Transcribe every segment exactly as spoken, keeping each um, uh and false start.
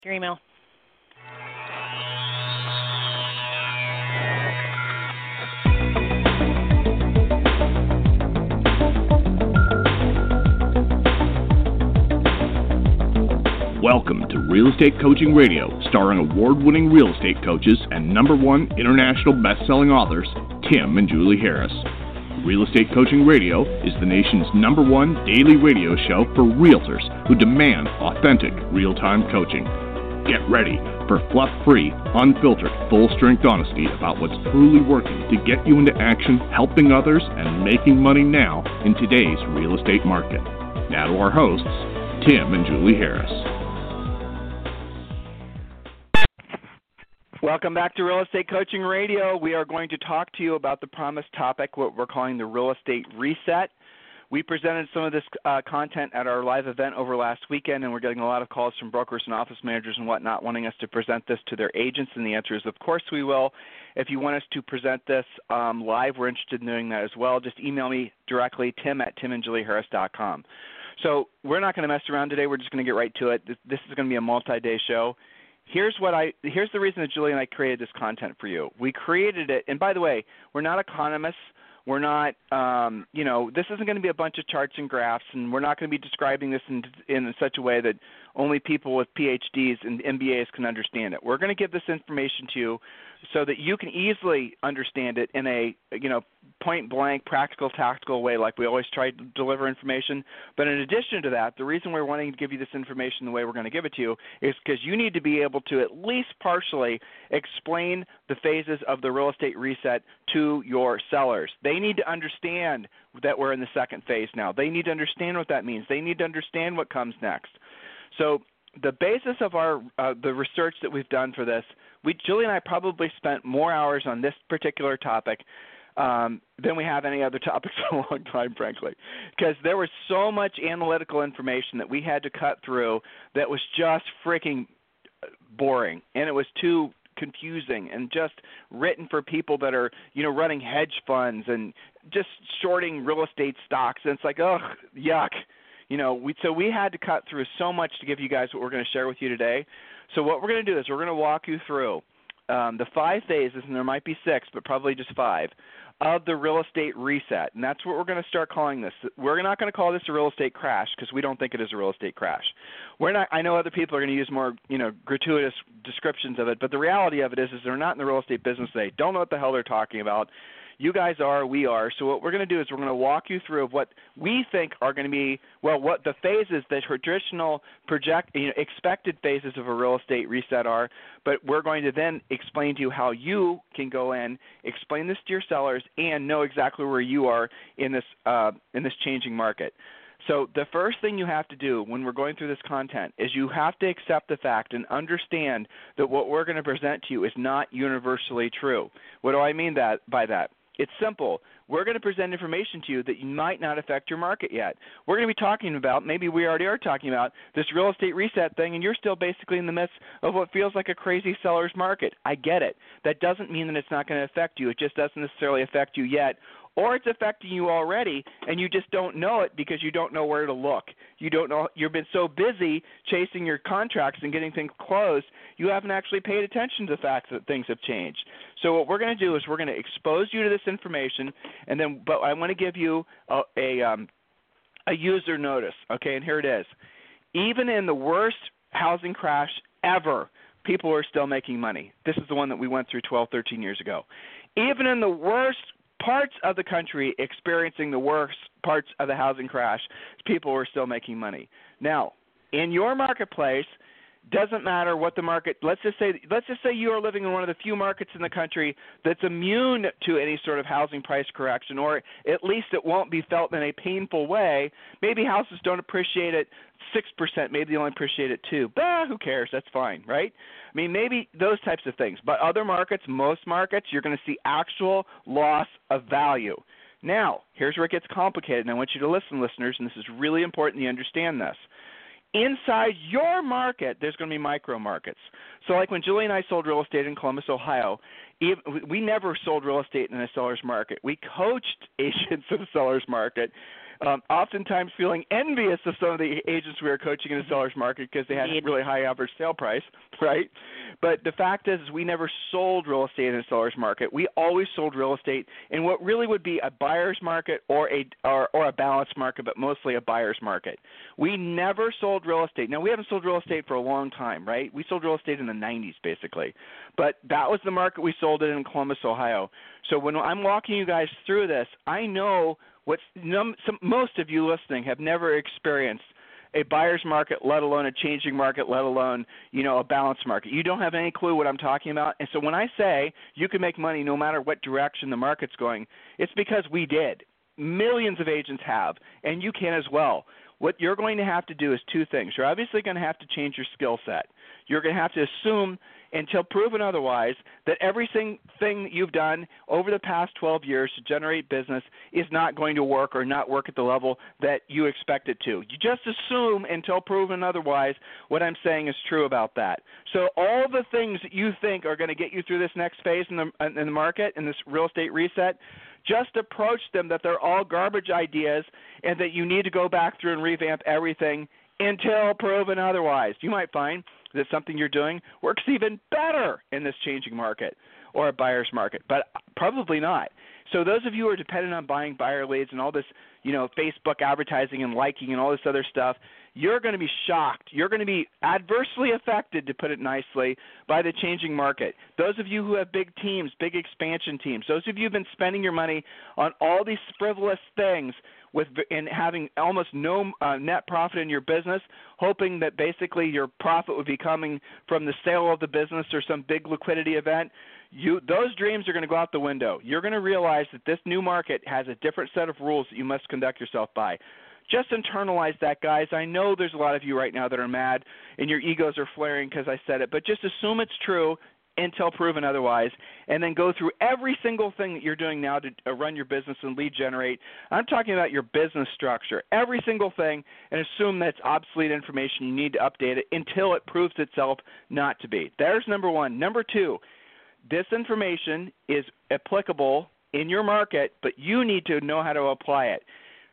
Your email. Welcome to Real Estate Coaching Radio, starring award-winning real estate coaches and number one international best-selling authors, Tim and Julie Harris. Real Estate Coaching Radio is the nation's number one daily radio show for realtors who demand authentic, real-time coaching. Get ready for fluff-free, unfiltered, full-strength honesty about what's truly working to get you into action, helping others, and making money now in today's real estate market. Now to our hosts, Tim and Julie Harris. Welcome back to Real Estate Coaching Radio. We are going to talk to you about the promised topic, what we're calling the Real Estate Reset. We presented some of this uh, content at our live event over last weekend, and we're getting a lot of calls from brokers and office managers and whatnot wanting us to present this to their agents, and the answer is, of course, we will. If you want us to present this um, live, we're interested in doing that as well. Just email me directly, tim at tim and julie harris dot com. So we're not going to mess around today. We're just going to get right to it. This, this is going to be a multi-day show. Here's what I. Here's the reason that Julie and I created this content for you. We created it, and by the way, we're not economists. We're not, um, you know, this isn't going to be a bunch of charts and graphs, and we're not going to be describing this in, in such a way that only people with P H Ds and M B As can understand it. We're going to give this information to you so that you can easily understand it in a, you know, point-blank, practical, tactical way like we always try to deliver information. But in addition to that, the reason we're wanting to give you this information the way we're going to give it to you is because you need to be able to at least partially explain the phases of the real estate reset to your sellers. They need to understand that we're in the second phase now. They need to understand what that means. They need to understand what comes next. So the basis of our uh, the research that we've done for this, we Julie and I probably spent more hours on this particular topic um, than we have any other topics in a long time, frankly, because there was so much analytical information that we had to cut through that was just freaking boring, and it was too confusing and just written for people that are, you know, running hedge funds and just shorting real estate stocks. And it's like, ugh, yuck. You know, we, so we had to cut through so much to give you guys what we're going to share with you today. So what we're going to do is we're going to walk you through um, the five phases, and there might be six, but probably just five, of the real estate reset. And that's what we're going to start calling this. We're not going to call this a real estate crash because we don't think it is a real estate crash. We're not. I know other people are going to use more, you know, gratuitous descriptions of it, but the reality of it is, is they're not in the real estate business. They don't know what the hell they're talking about. You guys are, we are. So what we're going to do is we're going to walk you through of what we think are going to be, well, what the phases, the traditional project, you know, expected phases of a real estate reset are, but we're going to then explain to you how you can go in, explain this to your sellers, and know exactly where you are in this uh, in this changing market. So the first thing you have to do when we're going through this content is you have to accept the fact and understand that what we're going to present to you is not universally true. What do I mean that by that? It's simple. We're going to present information to you that might not affect your market yet. We're going to be talking about, maybe we already are talking about, this real estate reset thing, and you're still basically in the midst of what feels like a crazy seller's market. I get it. That doesn't mean that it's not going to affect you. It just doesn't necessarily affect you yet. Or it's affecting you already, and you just don't know it because you don't know where to look. You don't know. You've been so busy chasing your contracts and getting things closed, you haven't actually paid attention to the fact that things have changed. So what we're going to do is we're going to expose you to this information, and then, but I want to give you a a, um, a user notice. Okay, and here it is. Even in the worst housing crash ever, people are still making money. This is the one that we went through twelve, thirteen years ago. Even in the worst parts of the country experiencing the worst parts of the housing crash, people were still making money. Now, in your marketplace, doesn't matter what the market. Let's just say let's just say you are living in one of the few markets in the country that's immune to any sort of housing price correction, or at least it won't be felt in a painful way. Maybe houses don't appreciate at six percent. Maybe they only appreciate it two. Bah, who cares? That's fine, right? I mean, maybe those types of things. But other markets, most markets, you're going to see actual loss of value. Now, here's where it gets complicated, and I want you to listen, listeners, and this is really important you understand this. Inside your market, there's going to be micro markets. So like when Julie and I sold real estate in Columbus, Ohio, we never sold real estate in a seller's market. We coached agents in a seller's market. um, oftentimes feeling envious of some of the agents we were coaching in the seller's market because they had Indeed. really high average sale price, right? But the fact is, is we never sold real estate in the seller's market. We always sold real estate in what really would be a buyer's market or a or, or a balanced market, but mostly a buyer's market. We never sold real estate. Now, we haven't sold real estate for a long time, right? We sold real estate in the nineties, basically. But that was the market we sold it in Columbus, Ohio. So when I'm walking you guys through this, I know what num, some, most of you listening have never experienced a buyer's market, let alone a changing market, let alone, you know, a balanced market. You don't have any clue what I'm talking about. And so when I say you can make money no matter what direction the market's going, it's because we did. Millions of agents have, and you can as well. What you're going to have to do is two things. You're obviously going to have to change your skill set. You're going to have to assume until proven otherwise that everything thing that you've done over the past twelve years to generate business is not going to work or not work at the level that you expect it to. You just assume until proven otherwise what I'm saying is true about that. So all the things that you think are going to get you through this next phase in the, in the market, in this real estate reset, just approach them that they're all garbage ideas and that you need to go back through and revamp everything until proven otherwise. You might find that something you're doing works even better in this changing market or a buyer's market, but probably not. So those of you who are dependent on buying buyer leads and all this, you know, Facebook advertising and liking and all this other stuff, you're going to be shocked. You're going to be adversely affected, to put it nicely, by the changing market. Those of you who have big teams, big expansion teams, those of you who have been spending your money on all these frivolous things with and having almost no uh, net profit in your business, hoping that basically your profit would be coming from the sale of the business or some big liquidity event, you, those dreams are going to go out the window. You're going to realize that this new market has a different set of rules that you must conduct yourself by. Just internalize that, guys. I know there's a lot of you right now that are mad and your egos are flaring because I said it, but just assume it's true until proven otherwise, and then go through every single thing that you're doing now to uh, run your business and lead generate. I'm talking about your business structure, every single thing, and assume that's obsolete information. You need to update it until it proves itself not to be. There's number one. Number two, this information is applicable in your market, but you need to know how to apply it.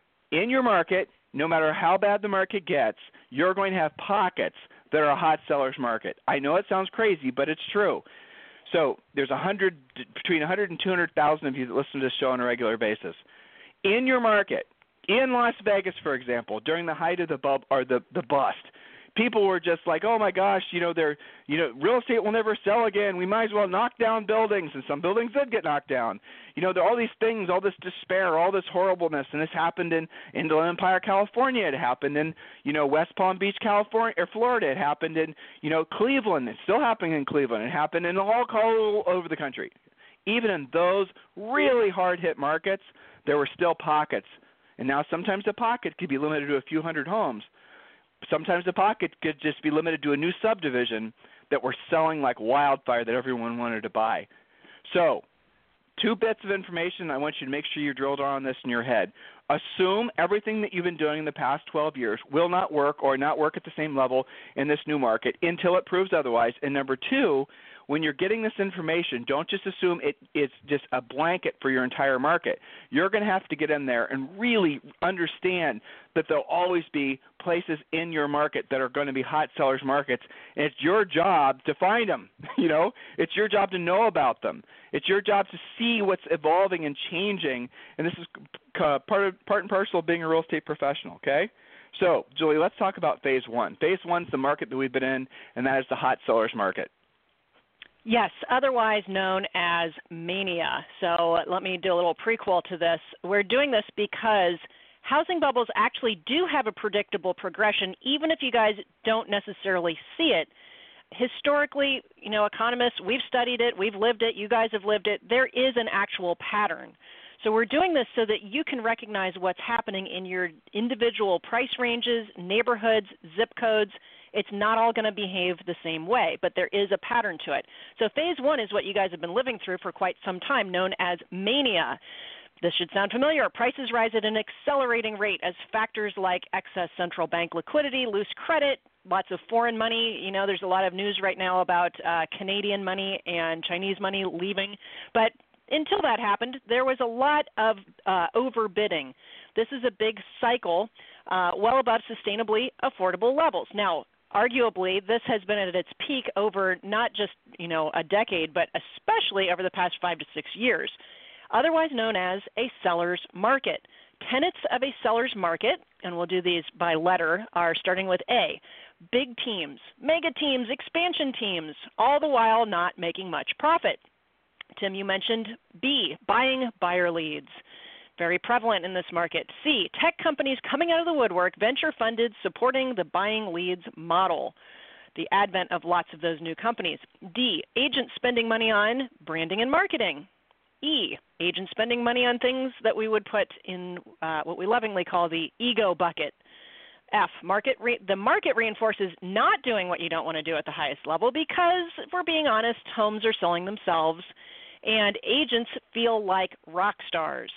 In your market, no matter how bad the market gets, you're going to have pockets that are a hot seller's market. I know it sounds crazy, but it's true. So there's one hundred, between one hundred and two hundred thousand of you that listen to this show on a regular basis. In your market, in Las Vegas, for example, during the height of the bub or the, the bust, people were just like, oh my gosh, you know, they're, you know, real estate will never sell again. We might as well knock down buildings, and some buildings did get knocked down. You know, there are all these things, all this despair, all this horribleness, and this happened in Inland Empire, California. It happened in, you know, West Palm Beach, California, or Florida. It happened in, you know, Cleveland. It's still happening in Cleveland. It happened in all, all over the country. Even in those really hard-hit markets, there were still pockets. And now sometimes a pocket could be limited to a few hundred homes. Sometimes the pocket could just be limited to a new subdivision that we're selling like wildfire that everyone wanted to buy. So two bits of information I want you to make sure you drilled on this in your head. Assume everything that you've been doing in the past twelve years will not work or not work at the same level in this new market until it proves otherwise. And number two, when you're getting this information, don't just assume it, it's just a blanket for your entire market. You're going to have to get in there and really understand that there'll always be places in your market that are going to be hot sellers markets, and it's your job to find them. You know, it's your job to know about them. It's your job to see what's evolving and changing, and this is uh, part of, part and parcel of being a real estate professional. Okay. So, Julie, let's talk about phase one. Phase one is the market that we've been in, and that is the hot sellers market. Yes, otherwise known as mania. So let me do a little prequel to this. We're doing this because housing bubbles actually do have a predictable progression, even if you guys don't necessarily see it. Historically, you know, economists, we've studied it, we've lived it, you guys have lived it. There is an actual pattern. So we're doing this so that you can recognize what's happening in your individual price ranges, neighborhoods, zip codes. It's not all going to behave the same way, but there is a pattern to it. So phase one is what you guys have been living through for quite some time, known as mania. This should sound familiar. Prices rise at an accelerating rate as factors like excess central bank liquidity, loose credit, lots of foreign money. You know, there's a lot of news right now about uh, Canadian money and Chinese money leaving. But until that happened, there was a lot of uh, overbidding. This is a big cycle uh, well above sustainably affordable levels. Now, arguably, this has been at its peak over not just, you know, a decade, but especially over the past five to six years, otherwise known as a seller's market. Tenets of a seller's market, and we'll do these by letter, are starting with A, big teams, mega teams, expansion teams, all the while not making much profit. Tim, you mentioned B, buying buyer leads. Very prevalent in this market. C, tech companies coming out of the woodwork, venture funded, supporting the buying leads model, the advent of lots of those new companies. D, agents spending money on branding and marketing. E, agents spending money on things that we would put in uh, what we lovingly call the ego bucket. F, market re- the market reinforces not doing what you don't want to do at the highest level because, if we're being honest, homes are selling themselves, and agents feel like rock stars.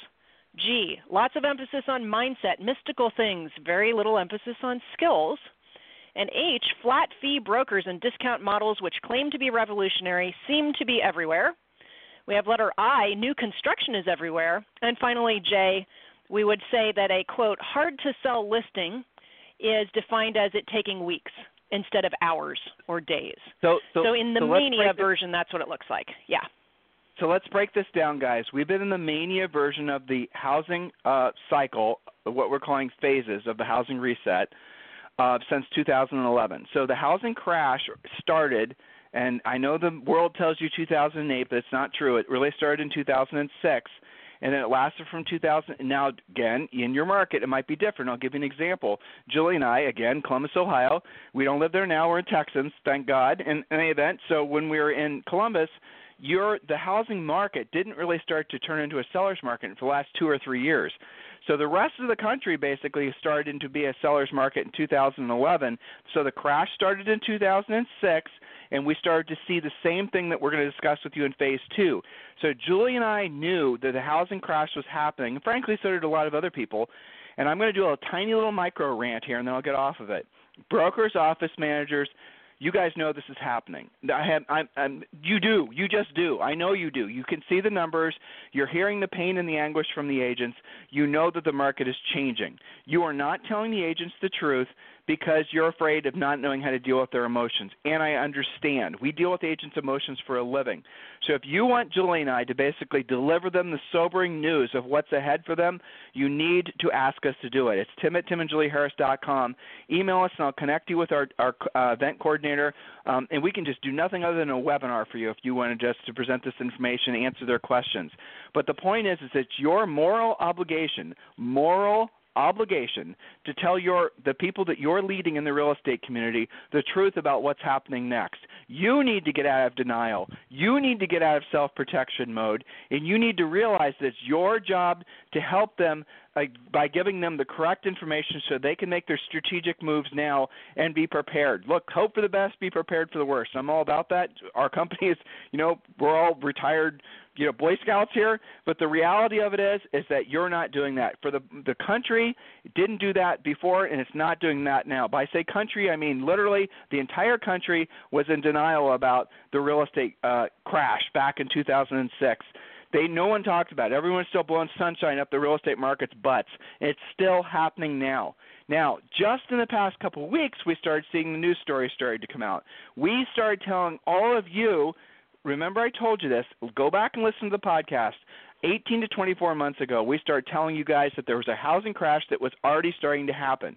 G, lots of emphasis on mindset, mystical things, very little emphasis on skills. And H, flat fee brokers and discount models which claim to be revolutionary seem to be everywhere. We have letter I, new construction is everywhere. And finally, J, we would say that a, quote, hard-to-sell listing is defined as it taking weeks instead of hours or days. So, so, so in the so mania version, that's what it looks like. Yeah. So let's break this down, guys. We've been in the mania version of the housing uh, cycle, what we're calling phases of the housing reset, uh, since two thousand eleven. So the housing crash started, and I know the world tells you two thousand eight, but it's not true. It really started in two thousand six, and then it lasted from two thousand. Now, again, in your market, it might be different. I'll give you an example. Julie and I, again, Columbus, Ohio. We don't live there now. We're in Texas, thank God, in, in any event. So when we were in Columbus, Your, the housing market didn't really start to turn into a seller's market for the last two or three years. So the rest of the country basically started to be a seller's market in two thousand eleven. So the crash started in two thousand six, and we started to see the same thing that we're going to discuss with you in phase two. So Julie and I knew that the housing crash was happening, and frankly, so did a lot of other people. And I'm going to do a tiny little micro rant here, and then I'll get off of it. Brokers, office managers, you guys know this is happening. I have, I'm, I'm, you do. You just do. I know you do. You can see the numbers. You're hearing the pain and the anguish from the agents. You know that the market is changing. You are not telling the agents the truth because you're afraid of not knowing how to deal with their emotions. And I understand. We deal with agents' emotions for a living. So if you want Julie and I to basically deliver them the sobering news of what's ahead for them, you need to ask us to do it. It's tim at tim and julie harris dot com. Email us, and I'll connect you with our, our uh, event coordinator, um, and we can just do nothing other than a webinar for you if you want to just to present this information and answer their questions. But the point is, is it's your moral obligation, moral obligation to tell your the people that you're leading in the real estate community the truth about what's happening next. You need to get out of denial. You need to get out of self-protection mode, and you need to realize that it's your job to help them uh, by giving them the correct information so they can make their strategic moves now and be prepared. Look, hope for the best, be prepared for the worst. I'm all about that. Our company is, you know, we're all retired, you know, Boy Scouts here, but the reality of it is is that you're not doing that. For the the country, it didn't do that before, and it's not doing that now. By say country, I mean literally the entire country was in denial about the real estate uh, crash back in two thousand six. They no one talked about it. Everyone's still blowing sunshine up the real estate market's butts. It's still happening now. Now, just in the past couple of weeks, we started seeing the news stories started to come out. We started telling all of you, remember I told you this, go back and listen to the podcast. eighteen to twenty-four months ago, we started telling you guys that there was a housing crash that was already starting to happen.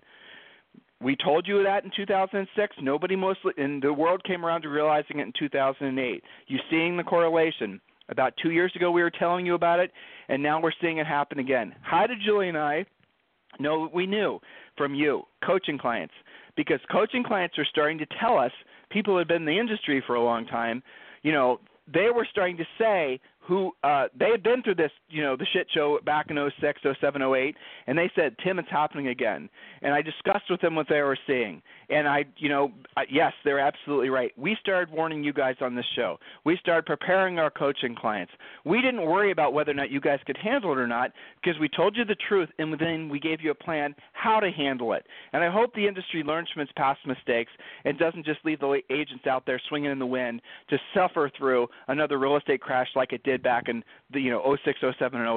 We told you that in two thousand six. Nobody mostly in the world came around to realizing it in two thousand eight. You're seeing the correlation. About two years ago, we were telling you about it, and now we're seeing it happen again. How did Julie and I know what we knew from you, coaching clients? Because coaching clients are starting to tell us, people who have been in the industry for a long time, you know, they were starting to say who uh, they had been through this, you know, the shit show back in oh six, oh seven, oh eight, and they said, Tim, it's happening again. And I discussed with them what they were seeing. And I, you know, yes, they're absolutely right. We started warning you guys on this show. We started preparing our coaching clients. We didn't worry about whether or not you guys could handle it or not because we told you the truth, and then we gave you a plan how to handle it. And I hope the industry learns from its past mistakes and doesn't just leave the agents out there swinging in the wind to suffer through another real estate crash like it did back in the, you know, oh six, oh seven, and oh eight.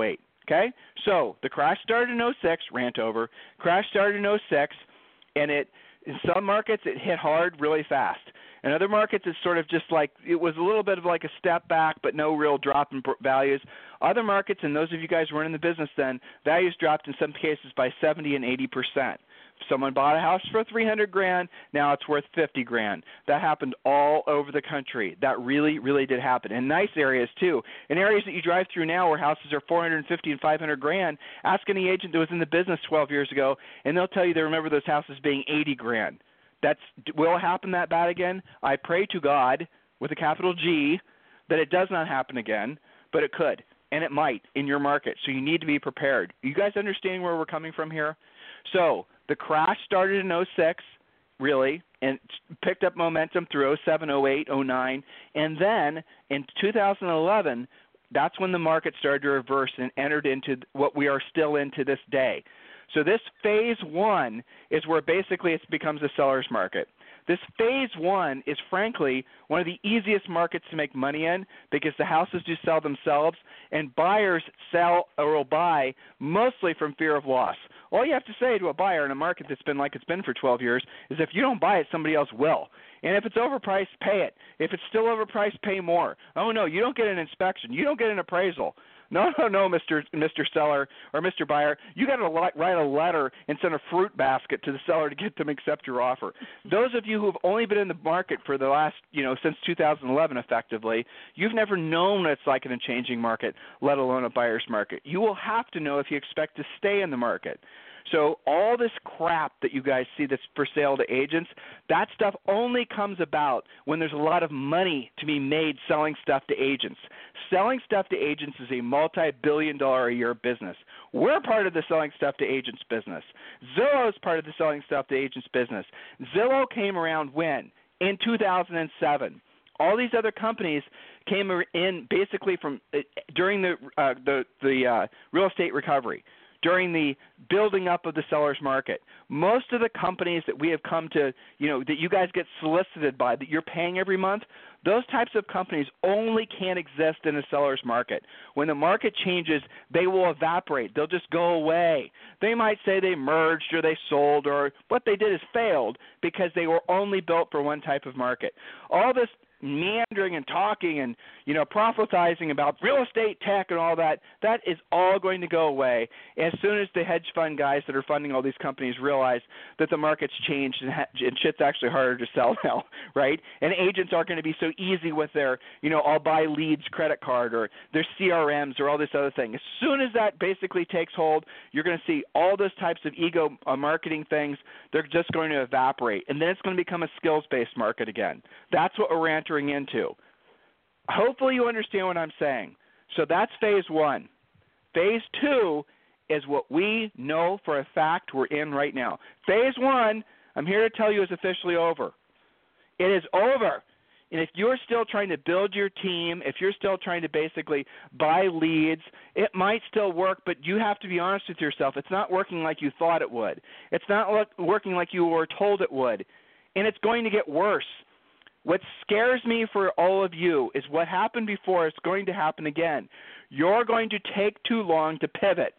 Okay? So the crash started in oh six, rant over. Crash started in oh six, and it in some markets it hit hard really fast. In other markets, it's sort of just like it was a little bit of like a step back, but no real drop in values. Other markets, and those of you guys who were in the business then, values dropped in some cases by seventy and eighty percent. Someone bought a house for three hundred grand, now it's worth fifty grand. That happened all over the country. That really, really did happen. In nice areas too. In areas that you drive through now where houses are four hundred fifty and five hundred grand, ask any agent that was in the business twelve years ago, and they'll tell you they remember those houses being eighty grand. That's will it happen that bad again? I pray to God with a capital G that it does not happen again, but it could, and it might in your market. So you need to be prepared. You guys understand where we're coming from here? So the crash started in oh six, really, and picked up momentum through oh seven, oh eight, oh nine, and then in two thousand eleven, that's when the market started to reverse and entered into what we are still in to this day. So this phase one is where basically it becomes a seller's market. This phase one is, frankly, one of the easiest markets to make money in because the houses do sell themselves, and buyers sell or will buy mostly from fear of loss. All you have to say to a buyer in a market that's been like it's been for twelve years is if you don't buy it, somebody else will. And if it's overpriced, pay it. If it's still overpriced, pay more. Oh, no, you don't get an inspection. You don't get an appraisal. No, no, no, Mister Mister Seller or Mister Buyer, you got to write a letter and send a fruit basket to the seller to get them to accept your offer. Those of you who have only been in the market for the last, you know, since two thousand eleven effectively, you've never known what it's like in a changing market, let alone a buyer's market. You will have to know if you expect to stay in the market. So all this crap that you guys see that's for sale to agents, that stuff only comes about when there's a lot of money to be made selling stuff to agents. Selling stuff to agents is a multi-billion dollar a year business. We're part of the selling stuff to agents business. Zillow is part of the selling stuff to agents business. Zillow came around when? In two thousand seven. All these other companies came in basically from uh, during the uh, the the uh, real estate recovery, during the building up of the seller's market. Most of the companies that we have come to, you know, that you guys get solicited by, that you're paying every month, those types of companies only can exist in a seller's market. When the market changes, they will evaporate. They'll just go away. They might say they merged or they sold, or what they did is failed because they were only built for one type of market. All this meandering and talking and, you know, prophetizing about real estate tech and all that, that is all going to go away as soon as the hedge fund guys that are funding all these companies realize that the market's changed and, ha- and shit's actually harder to sell now, right? And agents aren't going to be so easy with their, you know, I'll buy leads credit card or their C R Ms or all this other thing. As soon as that basically takes hold, you're going to see all those types of ego uh, marketing things, they're just going to evaporate. And then it's going to become a skills-based market again. That's what we're entering into. Hopefully you understand what I'm saying. So that's phase one. Phase two is what we know for a fact we're in right now. Phase one, I'm here to tell you, is officially over. It is over. And if you're still trying to build your team, if you're still trying to basically buy leads, it might still work, but you have to be honest with yourself. It's not working like you thought it would. It's not working like you were told it would. And it's going to get worse. What scares me for all of you is what happened before is going to happen again. You're going to take too long to pivot.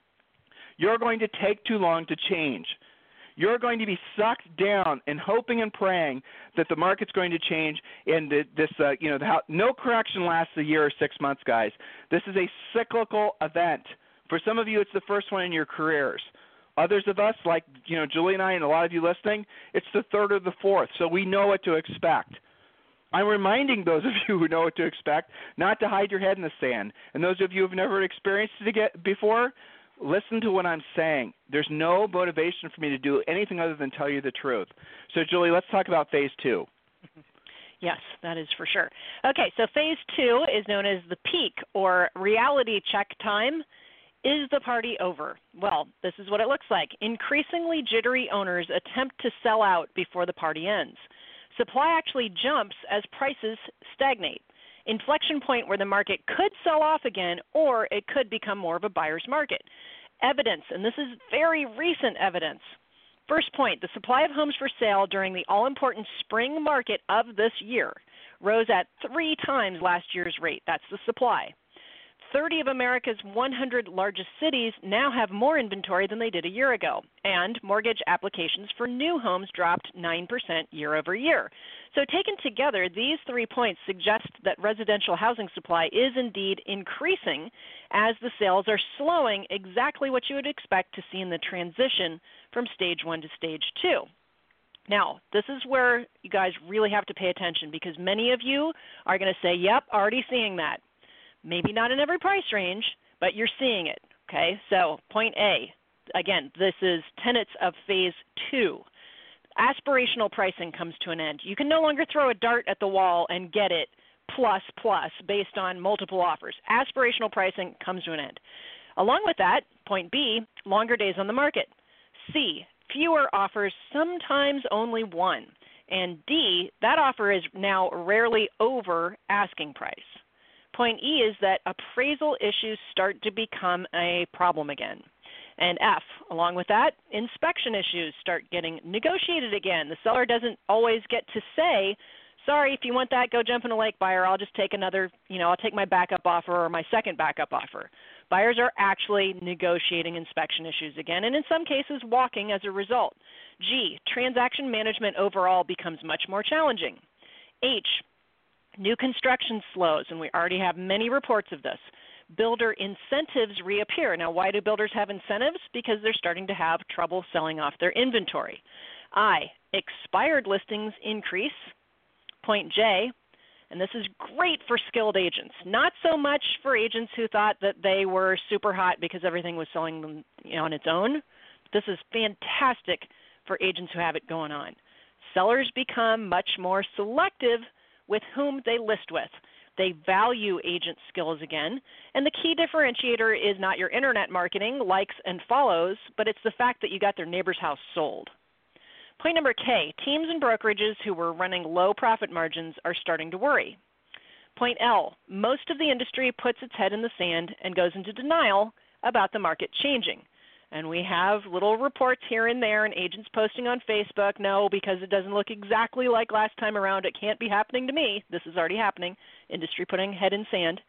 You're going to take too long to change. You're going to be sucked down and hoping and praying that the market's going to change and that this, uh, you know, the, how, no correction lasts a year or six months, guys. This is a cyclical event. For some of you, it's the first one in your careers. Others of us, like, you know, Julie and I and a lot of you listening, it's the third or the fourth, so we know what to expect. I'm reminding those of you who know what to expect not to hide your head in the sand. And those of you who have never experienced it again before, listen to what I'm saying. There's no motivation for me to do anything other than tell you the truth. So, Julie, let's talk about phase two. Yes, that is for sure. Okay, so phase two is known as the peak or reality check time. Is the party over? Well, this is what it looks like. Increasingly jittery owners attempt to sell out before the party ends. Supply actually jumps as prices stagnate. Inflection point where the market could sell off again, or it could become more of a buyer's market. Evidence, and this is very recent evidence. First point, the supply of homes for sale during the all-important spring market of this year rose at three times last year's rate. That's the supply. thirty of America's one hundred largest cities now have more inventory than they did a year ago, and mortgage applications for new homes dropped nine percent year over year. So taken together, these three points suggest that residential housing supply is indeed increasing as the sales are slowing, exactly what you would expect to see in the transition from stage one to stage two. Now, this is where you guys really have to pay attention, because many of you are going to say, yep, already seeing that. Maybe not in every price range, but you're seeing it, okay? So point A, again, this is tenets of phase two. Aspirational pricing comes to an end. You can no longer throw a dart at the wall and get it plus plus based on multiple offers. Aspirational pricing comes to an end. Along with that, point B, longer days on the market. C, fewer offers, sometimes only one. And D, that offer is now rarely over asking price. Point E is that appraisal issues start to become a problem again. And F, along with that, inspection issues start getting negotiated again. The seller doesn't always get to say, sorry, if you want that, go jump in a lake, buyer. I'll just take another, you know, I'll take my backup offer or my second backup offer. Buyers are actually negotiating inspection issues again, and in some cases walking as a result. G, transaction management overall becomes much more challenging. H, new construction slows, and we already have many reports of this. Builder incentives reappear. Now, why do builders have incentives? Because they're starting to have trouble selling off their inventory. I, expired listings increase. Point J, and this is great for skilled agents, not so much for agents who thought that they were super hot because everything was selling them, you know, on its own. This is fantastic for agents who have it going on. Sellers become much more selective with whom they list with. They value agent skills again, and the key differentiator is not your internet marketing, likes and follows, but it's the fact that you got their neighbor's house sold. Point number K, teams and brokerages who were running low profit margins are starting to worry. Point L, most of the industry puts its head in the sand and goes into denial about the market changing. And we have little reports here and there and agents posting on Facebook, no, because it doesn't look exactly like last time around. It can't be happening to me. This is already happening. Industry putting head in sand.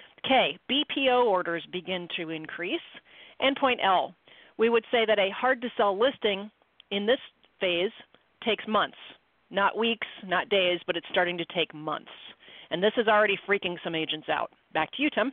K, B P O orders begin to increase. And point L, we would say that a hard-to-sell listing in this phase takes months, not weeks, not days, but it's starting to take months. And this is already freaking some agents out. Back to you, Tim.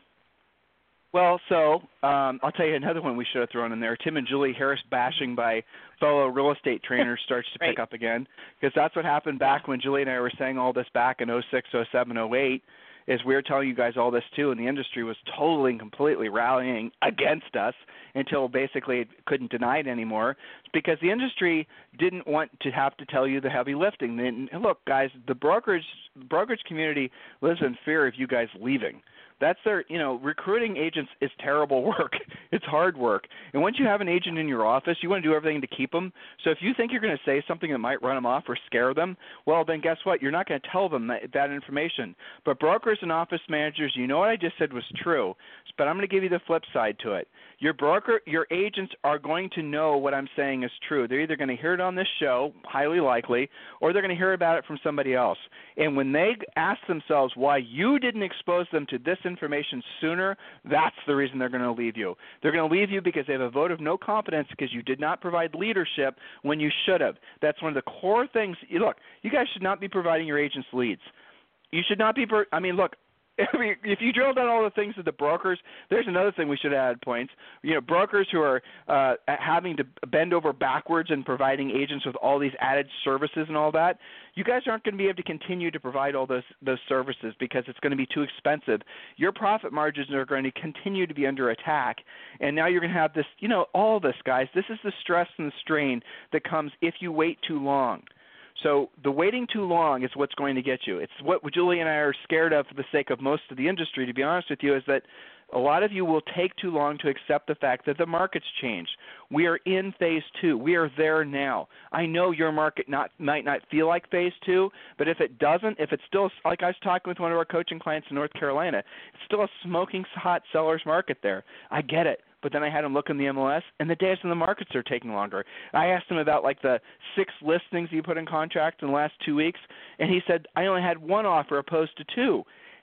Well, so um, I'll tell you another one we should have thrown in there. Tim and Julie Harris bashing by fellow real estate trainers starts to right. pick up again, because that's what happened back when Julie and I were saying all this back in oh six, oh seven, oh eight, is we were telling you guys all this too, and the industry was totally and completely rallying against us until basically it couldn't deny it anymore, because the industry didn't want to have to tell you the heavy lifting. And look, guys, the brokerage brokerage community lives in fear of you guys leaving. That's their, you know, recruiting agents is terrible work. It's hard work. And once you have an agent in your office, you want to do everything to keep them. So if you think you're going to say something that might run them off or scare them, well, then guess what? You're not going to tell them that, that information. But brokers and office managers, you know what I just said was true, but I'm going to give you the flip side to it. Your broker, your agents are going to know what I'm saying is true. They're either going to hear it on this show, highly likely, or they're going to hear about it from somebody else. And when they ask themselves why you didn't expose them to this information sooner, that's the reason they're going to leave you. They're going to leave you because they have a vote of no confidence because you did not provide leadership when you should have. That's one of the core things. Look, you guys should not be providing your agents leads. You should not be – I mean, look – if you drill down all the things of the brokers, there's another thing we should add points. You know, brokers who are uh, having to bend over backwards and providing agents with all these added services and all that, you guys aren't going to be able to continue to provide all those those services because it's going to be too expensive. Your profit margins are going to continue to be under attack, and now you're going to have this, you know, all this, guys. This is the stress and the strain that comes if you wait too long. So the waiting too long is what's going to get you. It's what Julie and I are scared of for the sake of most of the industry, to be honest with you, is that a lot of you will take too long to accept the fact that the market's changed. We are in phase two. We are there now. I know your market not, might not feel like phase two, but if it doesn't, if it's still, like I was talking with one of our coaching clients in North Carolina, it's still a smoking hot seller's market there. I get it. But then I had him look in the M L S, and the days in the markets are taking longer. I asked him about, like, the six listings he put in contract in the last two weeks, and he said, I only had one offer opposed to two.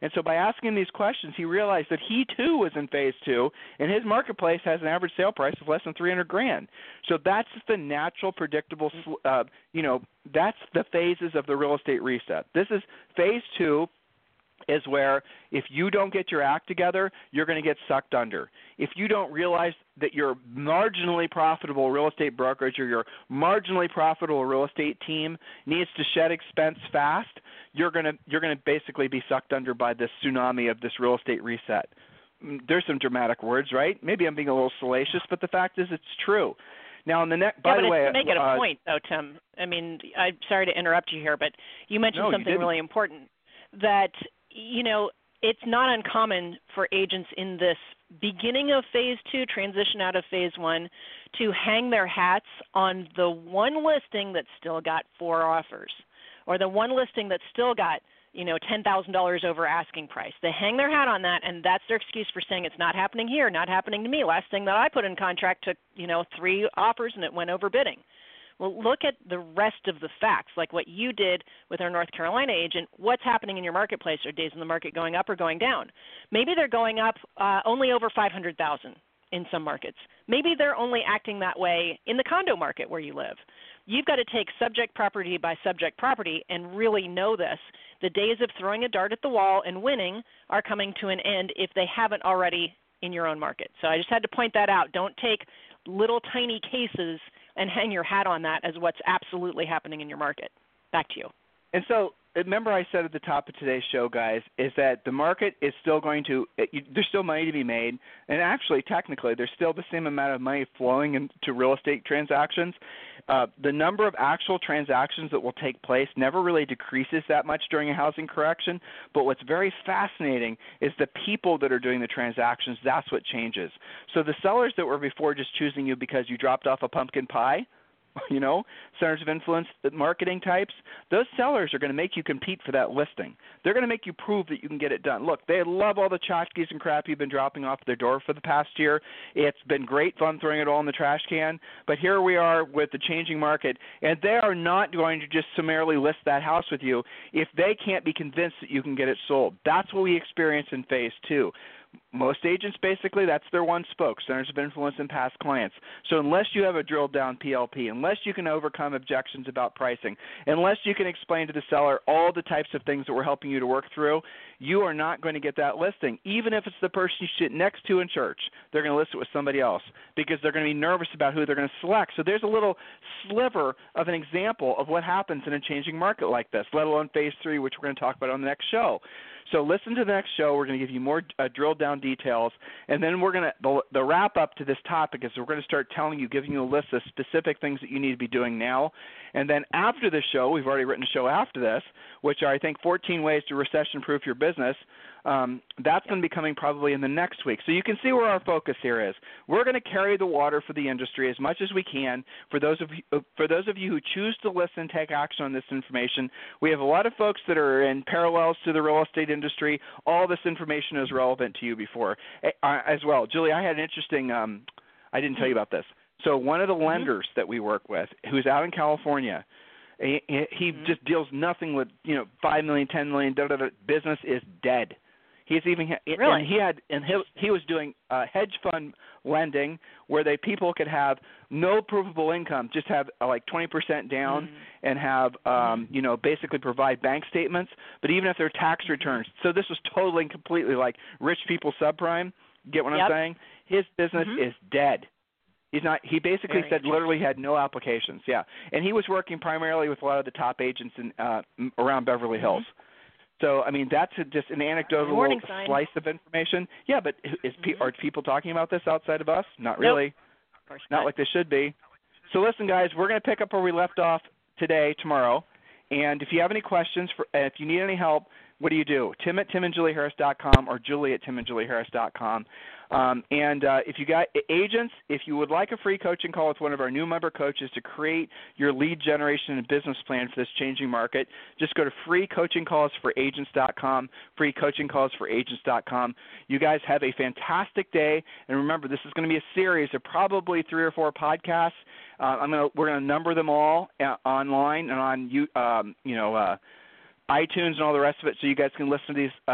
And so by asking these questions, he realized that he too was in phase two, and his marketplace has an average sale price of less than three hundred grand. So that's the natural, predictable, uh, you know, that's the phases of the real estate reset. This is phase two. Is where if you don't get your act together, you're going to get sucked under. If you don't realize that your marginally profitable real estate brokerage or your marginally profitable real estate team needs to shed expense fast, you're going to you're going to basically be sucked under by this tsunami of this real estate reset. There's some dramatic words, right? Maybe I'm being a little salacious, but the fact is it's true. Now, in the next, by yeah, the way, to make it a uh, point, though, Tim. I mean, I'm sorry to interrupt you here, but you mentioned no, something you really important that. You know, it's not uncommon for agents in this beginning of phase two, transition out of phase one, to hang their hats on the one listing that's still got four offers, or the one listing that's still got, you know, ten thousand dollars over asking price. They hang their hat on that, and that's their excuse for saying it's not happening here, not happening to me. Last thing that I put in contract took, you know, three offers, and it went over bidding. Well, look at the rest of the facts, like what you did with our North Carolina agent. What's happening in your marketplace? Are days in the market going up or going down? Maybe they're going up uh, only over five hundred thousand in some markets. Maybe they're only acting that way in the condo market where you live. You've got to take subject property by subject property and really know this. The days of throwing a dart at the wall and winning are coming to an end if they haven't already in your own market. So I just had to point that out. Don't take little tiny cases and hang your hat on that as what's absolutely happening in your market. Back to you. And so remember I said at the top of today's show, guys, is that the market is still going to – there's still money to be made. And actually, technically, there's still the same amount of money flowing into real estate transactions. Uh, the number of actual transactions that will take place never really decreases that much during a housing correction. But what's very fascinating is the people that are doing the transactions. That's what changes. So the sellers that were before just choosing you because you dropped off a pumpkin pie – you know, centers of influence, marketing types, those sellers are going to make you compete for that listing. They're going to make you prove that you can get it done. Look, they love all the tchotchkes and crap you've been dropping off their door for the past year. It's been great fun throwing it all in the trash can, but here we are with the changing market, and they are not going to just summarily list that house with you if they can't be convinced that you can get it sold. That's what we experience in phase two. Most agents, basically, that's their one spoke, centers of influence and past clients. So unless you have a drilled down P L P, unless you can overcome objections about pricing, unless you can explain to the seller all the types of things that we're helping you to work through, you are not going to get that listing. Even if it's the person you sit next to in church, they're going to list it with somebody else because they're going to be nervous about who they're going to select. So there's a little sliver of an example of what happens in a changing market like this, let alone phase three, which we're going to talk about on the next show. So listen to the next show. We're going to give you more uh, drilled down details, and then we're going to the, the wrap up to this topic is we're going to start telling you, giving you a list of specific things that you need to be doing now. And then after the show, we've already written a show after this, which are I think fourteen ways to recession-proof your business. Um, that's going to be coming probably in the next week. So you can see where our focus here is. We're going to carry the water for the industry as much as we can. For those of you, for those of you who choose to listen, take action on this information. We have a lot of folks that are in parallels to the real estate industry. All this information is relevant to you before uh, as well. Julie, I had an interesting um, – I didn't tell you about this. So one of the mm-hmm. lenders that we work with who's out in California, he, he mm-hmm. just deals nothing with, you know, five million dollars, ten million dollars, da, da, da, business is dead. He's even really? and he had and he, he was doing uh, hedge fund lending where they people could have no provable income, just have uh, like twenty percent down mm-hmm. and have um, you know basically provide bank statements. But even if they're tax returns, so this was totally and completely like rich people subprime. Get what yep. I'm saying? His business mm-hmm. is dead. He's not. He basically Very said literally had no applications. Yeah, and he was working primarily with a lot of the top agents in uh, around Beverly Hills. Mm-hmm. So, I mean, that's a, just an anecdotal Warning sign. slice of information. Yeah, but is mm-hmm. are people talking about this outside of us? Not really. Nope. Of course not. Not like they should be. So listen, guys, we're going to pick up where we left off today, tomorrow. And if you have any questions, for, uh, if you need any help, what do you do? Tim at tim and julie harris dot com or Julie at tim and julie harris dot com. Um, and uh, if you got agents, if you would like a free coaching call with one of our new member coaches to create your lead generation and business plan for this changing market, just go to free coaching calls for agents dot com, free coaching calls for agents dot com. You guys have a fantastic day. And remember, this is going to be a series of probably three or four podcasts. Uh, I'm gonna, we're going to number them all uh, online and on you, um, you know, uh, iTunes and all the rest of it, so you guys can listen to these uh,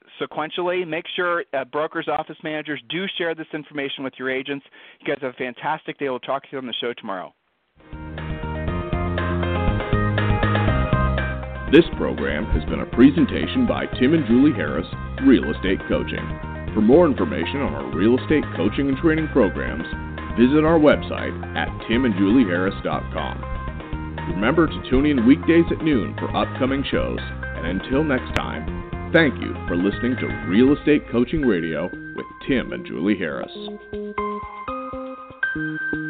sequentially. Make sure uh, brokers, office managers do share this information with your agents. You guys have a fantastic day. We'll talk to you on the show tomorrow. This program has been a presentation by Tim and Julie Harris, Real Estate Coaching. For more information on our real estate coaching and training programs, visit our website at tim and julie harris dot com. Remember to tune in weekdays at noon for upcoming shows. And until next time, thank you for listening to Real Estate Coaching Radio with Tim and Julie Harris.